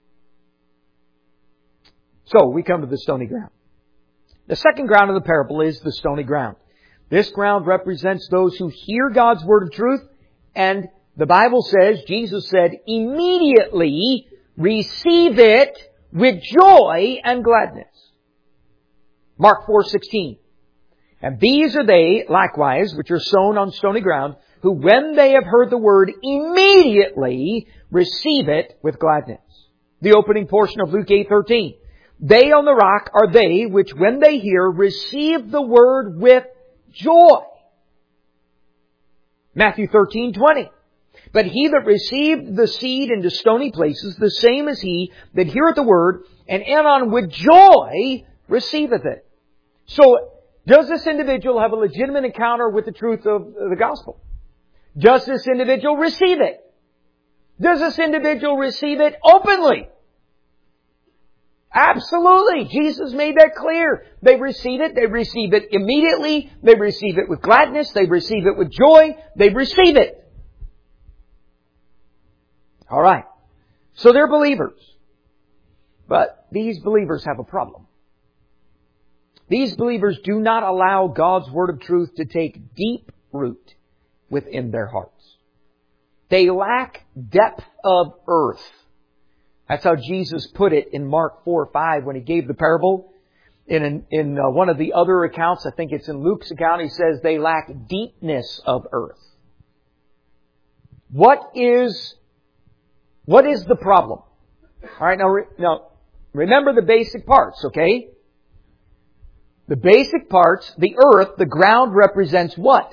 So, we come to the stony ground. The second ground of the parable is the stony ground. This ground represents those who hear God's word of truth, and the Bible says, Jesus said, immediately receive it with joy and gladness. Mark four sixteen. And these are they, likewise, which are sown on stony ground, who when they have heard the word, immediately receive it with gladness. The opening portion of Luke eight thirteen. They on the rock are they which when they hear, receive the word with joy. Matthew thirteen twenty. But he that received the seed into stony places, the same as he that heareth the word, and anon with joy receiveth it. So, does this individual have a legitimate encounter with the truth of the gospel? Does this individual receive it? Does this individual receive it openly? Absolutely. Jesus made that clear. They receive it. They receive it immediately. They receive it with gladness. They receive it with joy. They receive it. All right. So they're believers. But these believers have a problem. These believers do not allow God's word of truth to take deep root within their hearts. They lack depth of earth. That's how Jesus put it in Mark four five when He gave the parable. In, an, in uh, one of the other accounts, I think it's in Luke's account, He says they lack deepness of earth. What is, what is the problem? All right, now, re, now remember the basic parts, okay? The basic parts, the earth, the ground represents what?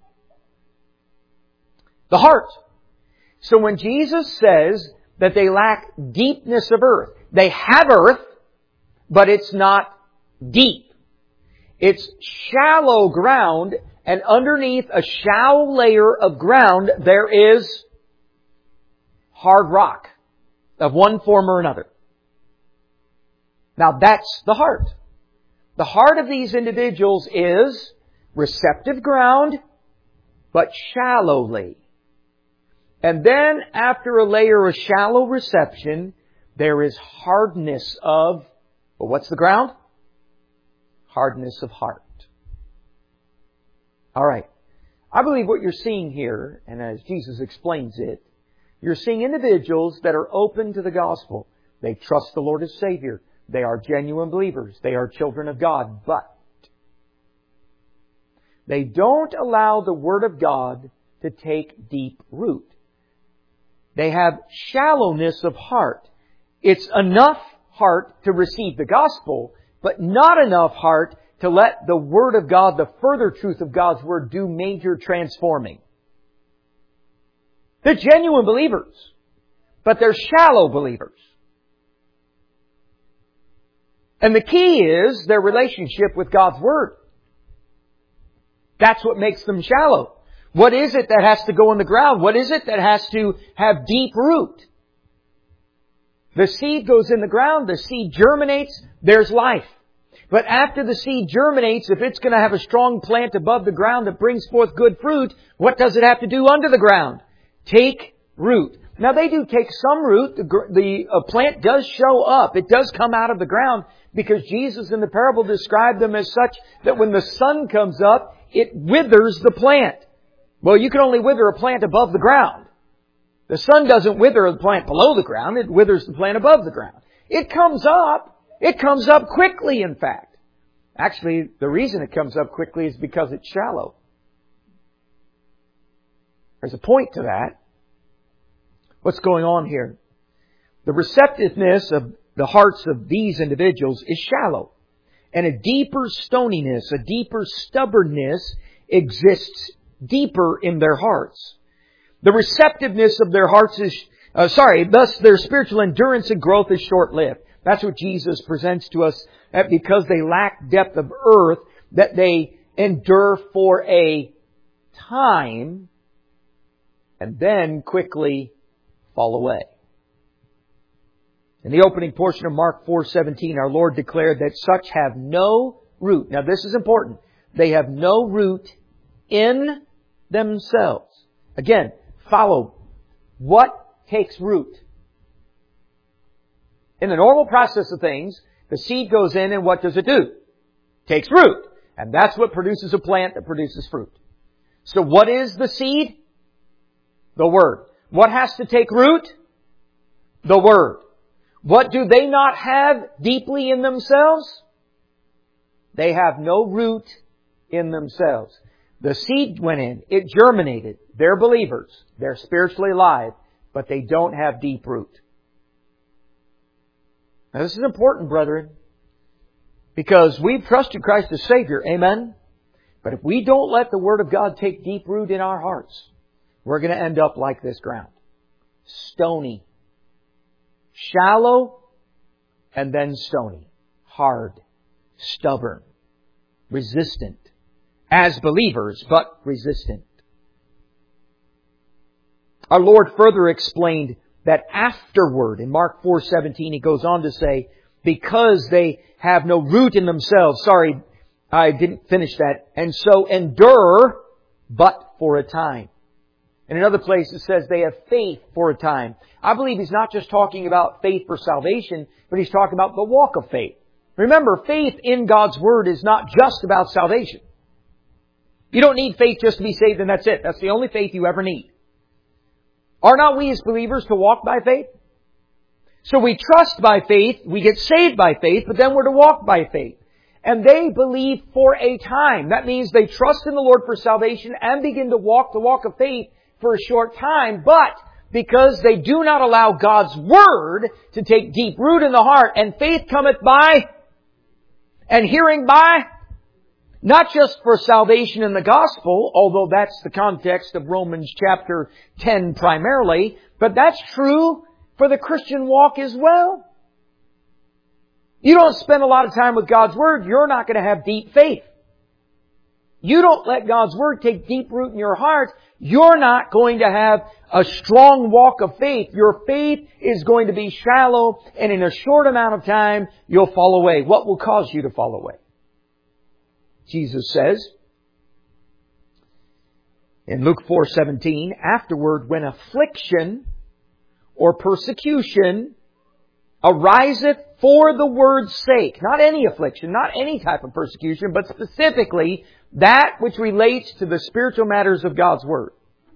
The heart. So when Jesus says that they lack deepness of earth, they have earth, but it's not deep. It's shallow ground, and underneath a shallow layer of ground, there is hard rock. of one form or another. Now that's the heart. The heart of these individuals is receptive ground, but shallowly. And then after a layer of shallow reception, there is hardness of, well, what's the ground? Hardness of heart. All right. I believe what you're seeing here, and as Jesus explains it, you're seeing individuals that are open to the gospel. They trust the Lord as Savior. They are genuine believers. They are children of God. But they don't allow the Word of God to take deep root. They have shallowness of heart. It's enough heart to receive the gospel, but not enough heart to let the Word of God, the further truth of God's Word, do major transforming. They're genuine believers, but they're shallow believers. And the key is their relationship with God's Word. That's what makes them shallow. What is it that has to go in the ground? What is it that has to have deep root? The seed goes in the ground, the seed germinates, there's life. But after the seed germinates, if it's going to have a strong plant above the ground that brings forth good fruit, what does it have to do under the ground? Take root. Now they do take some root. The, the uh, plant does show up. It does come out of the ground because Jesus in the parable described them as such that when the sun comes up, it withers the plant. Well, you can only wither a plant above the ground. The sun doesn't wither the plant below the ground. It withers the plant above the ground. It comes up. It comes up quickly, in fact. Actually, the reason it comes up quickly is because it's shallow. There's a point to that. What's going on here? The receptiveness of the hearts of these individuals is shallow. And a deeper stoniness, a deeper stubbornness exists deeper in their hearts. The receptiveness of their hearts is, uh, sorry, thus their spiritual endurance and growth is short-lived. That's what Jesus presents to us, that because they lack depth of earth, that they endure for a time and then quickly fall away. In the opening portion of Mark four seventeen, our Lord declared that such have no root. Now this is important. They have no root in themselves. Again, follow. What takes root? In the normal process of things, the seed goes in and what does it do? Takes root. And that's what produces a plant that produces fruit. So what is the seed? The Word. What has to take root? The Word. What do they not have deeply in themselves? They have no root in themselves. The seed went in. It germinated. They're believers. They're spiritually alive. But they don't have deep root. Now this is important, brethren. Because we've trusted Christ as Savior. Amen? But if we don't let the Word of God take deep root in our hearts, we're going to end up like this ground. Stony. Shallow and then stony. Hard. Stubborn. Resistant. As believers, but resistant. Our Lord further explained that afterward, in Mark four seventeen, He goes on to say, because they have no root in themselves. Sorry, I didn't finish that. And so endure, but for a time. In another place it says they have faith for a time. I believe He's not just talking about faith for salvation, but He's talking about the walk of faith. Remember, faith in God's Word is not just about salvation. You don't need faith just to be saved and that's it. That's the only faith you ever need. Are not we as believers to walk by faith? So we trust by faith, we get saved by faith, but then we're to walk by faith. And they believe for a time. That means they trust in the Lord for salvation and begin to walk the walk of faith for a short time, but because they do not allow God's Word to take deep root in the heart, and faith cometh by, and hearing by, not just for salvation in the gospel, although that's the context of Romans chapter ten primarily, but that's true for the Christian walk as well. You don't spend a lot of time with God's Word, you're not going to have deep faith. you don't let God's Word take deep root in your heart, you're not going to have a strong walk of faith. Your faith is going to be shallow, and in a short amount of time, you'll fall away. What will cause you to fall away? Jesus says in Luke four seventeen, afterward, when affliction or persecution ariseth for the word's sake, not any affliction, not any type of persecution, but specifically that which relates to the spiritual matters of God's Word.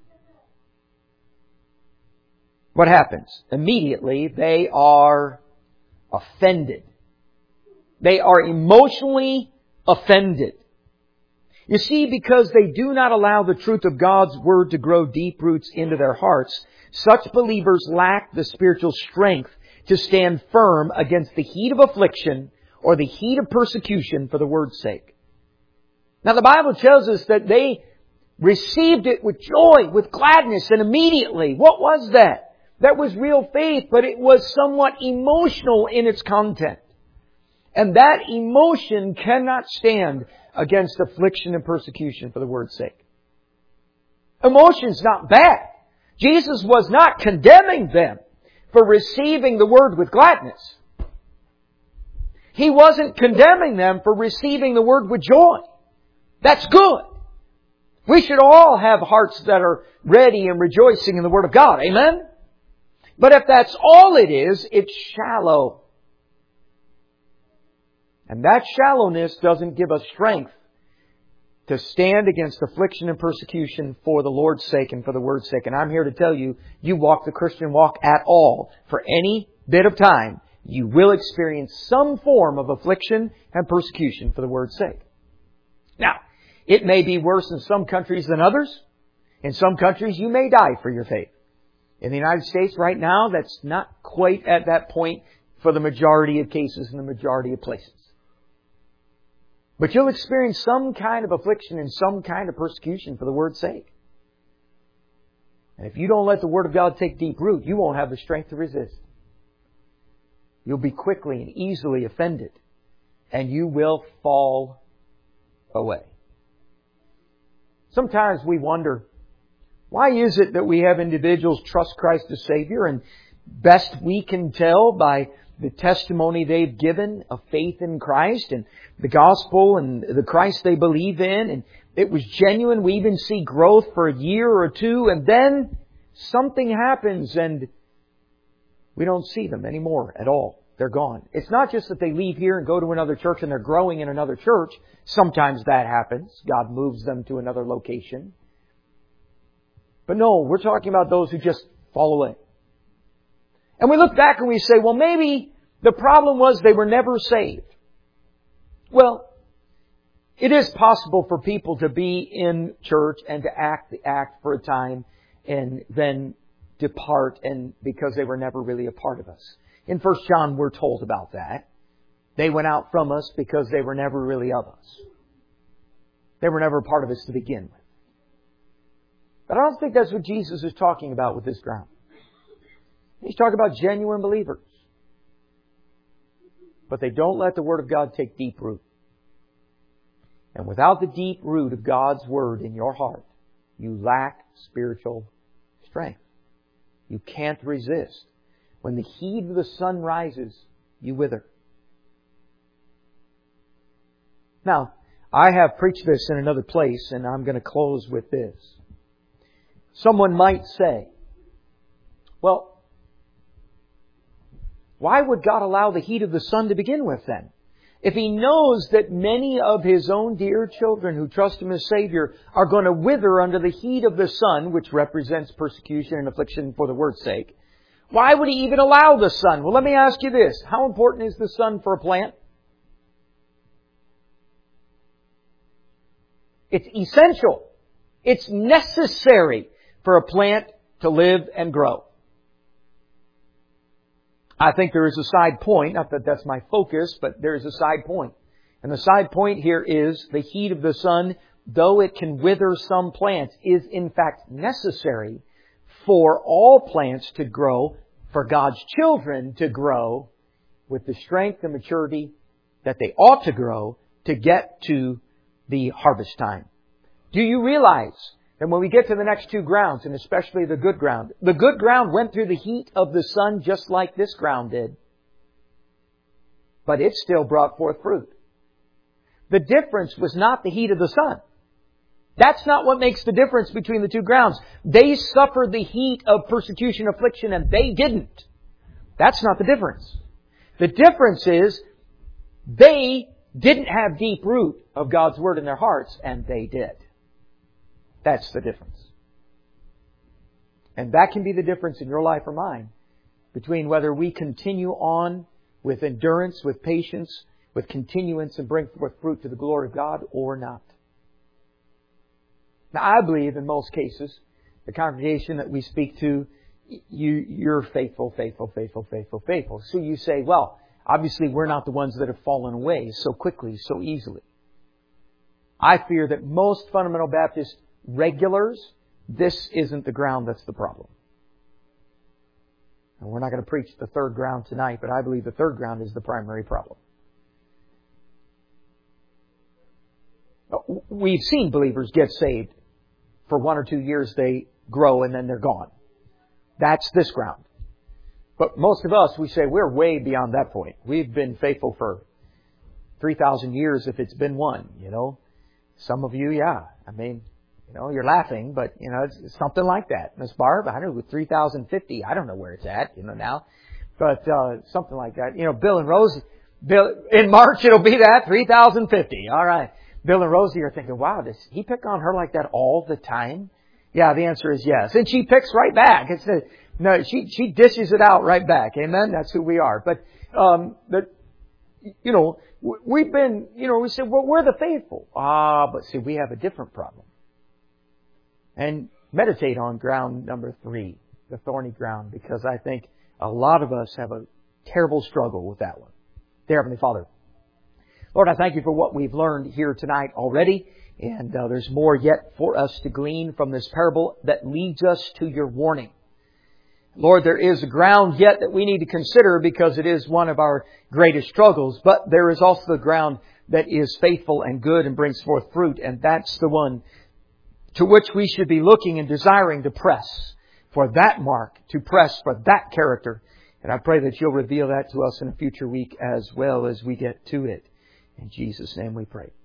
What happens? Immediately they are offended. They are emotionally offended. You see, because they do not allow the truth of God's Word to grow deep roots into their hearts, such believers lack the spiritual strength to stand firm against the heat of affliction or the heat of persecution for the Word's sake. Now the Bible tells us that they received it with joy, with gladness, and immediately. What was that? That was real faith, but it was somewhat emotional in its content. And that emotion cannot stand against affliction and persecution for the Word's sake. Emotion's not bad. Jesus was not condemning them for receiving the Word with gladness. He wasn't condemning them for receiving the Word with joy. That's good. We should all have hearts that are ready and rejoicing in the Word of God. Amen? But if that's all it is, it's shallow. And that shallowness doesn't give us strength to stand against affliction and persecution for the Lord's sake and for the Word's sake. And I'm here to tell you, you walk the Christian walk at all for any bit of time, you will experience some form of affliction and persecution for the Word's sake. Now, it may be worse in some countries than others. In some countries, you may die for your faith. In the United States right now, that's not quite at that point for the majority of cases in the majority of places. But you'll experience some kind of affliction and some kind of persecution for the Word's sake. And if you don't let the Word of God take deep root, you won't have the strength to resist. You'll be quickly and easily offended, and you will fall away. Sometimes we wonder, why is it that we have individuals trust Christ as Savior, and best we can tell by the testimony they've given of faith in Christ and the gospel and the Christ they believe in, and it was genuine. We even see growth for a year or two, and then something happens and we don't see them anymore at all. They're gone. It's not just that they leave here and go to another church and they're growing in another church. Sometimes that happens. God moves them to another location. But no, we're talking about those who just fall away. And we look back and we say, well, maybe the problem was they were never saved. Well, it is possible for people to be in church and to act the act for a time and then depart, and because they were never really a part of us. In First John, we're told about that. They went out from us because they were never really of us. They were never a part of us to begin with. But I don't think that's what Jesus is talking about with this ground. He's talking about genuine believers. But they don't let the Word of God take deep root. And without the deep root of God's Word in your heart, you lack spiritual strength. You can't resist. When the heat of the sun rises, you wither. Now, I have preached this in another place, and I'm going to close with this. Someone might say, well, why would God allow the heat of the sun to begin with then? If He knows that many of His own dear children who trust Him as Savior are going to wither under the heat of the sun, which represents persecution and affliction for the Word's sake, why would He even allow the sun? Well, let me ask you this. How important is the sun for a plant? It's essential. It's necessary for a plant to live and grow. I think there is a side point, not that that's my focus, but there is a side point. And the side point here is the heat of the sun, though it can wither some plants, is in fact necessary for all plants to grow, for God's children to grow with the strength and maturity that they ought to grow to get to the harvest time. Do you realize that when we get to the next two grounds, and especially the good ground, the good ground went through the heat of the sun just like this ground did. But it still brought forth fruit. The difference was not the heat of the sun. That's not what makes the difference between the two grounds. They suffered the heat of persecution, affliction, and they didn't. That's not the difference. The difference is they didn't have deep root of God's Word in their hearts, and they did. That's the difference. And that can be the difference in your life or mine between whether we continue on with endurance, with patience, with continuance, and bring forth fruit to the glory of God or not. Now, I believe in most cases, the congregation that we speak to, you, you're faithful, faithful, faithful, faithful, faithful. So you say, well, obviously we're not the ones that have fallen away so quickly, so easily. I fear that most fundamental Baptist regulars, this isn't the ground that's the problem. And we're not going to preach the third ground tonight, but I believe the third ground is the primary problem. We've seen believers get saved. For one or two years they grow and then they're gone. That's this ground. But most of us, we say we're way beyond that point. We've been faithful for three thousand years if it's been one, you know. Some of you, yeah. I mean, you know, you're laughing, but, you know, it's something like that. Miss Barb, I don't know, with three thousand fifty, I don't know where it's at, you know, now. But uh something like that. You know, Bill and Rose, Bill, in March it'll be that, three thousand fifty. All right. Bill and Rosie are thinking, wow, does he pick on her like that all the time? Yeah, the answer is yes. And she picks right back. It's the, no, she, she dishes it out right back. Amen? That's who we are. But, um, the, you know, we've been, you know, we said, well, we're the faithful. Ah, but see, we have a different problem. And meditate on ground number three, the thorny ground, because I think a lot of us have a terrible struggle with that one. Dear Heavenly Father, Lord, I thank You for what we've learned here tonight already. And uh, there's more yet for us to glean from this parable that leads us to Your warning. Lord, there is a ground yet that we need to consider because it is one of our greatest struggles. But there is also the ground that is faithful and good and brings forth fruit. And that's the one to which we should be looking and desiring to press for that mark, to press for that character. And I pray that You'll reveal that to us in a future week as well as we get to it. In Jesus' name we pray.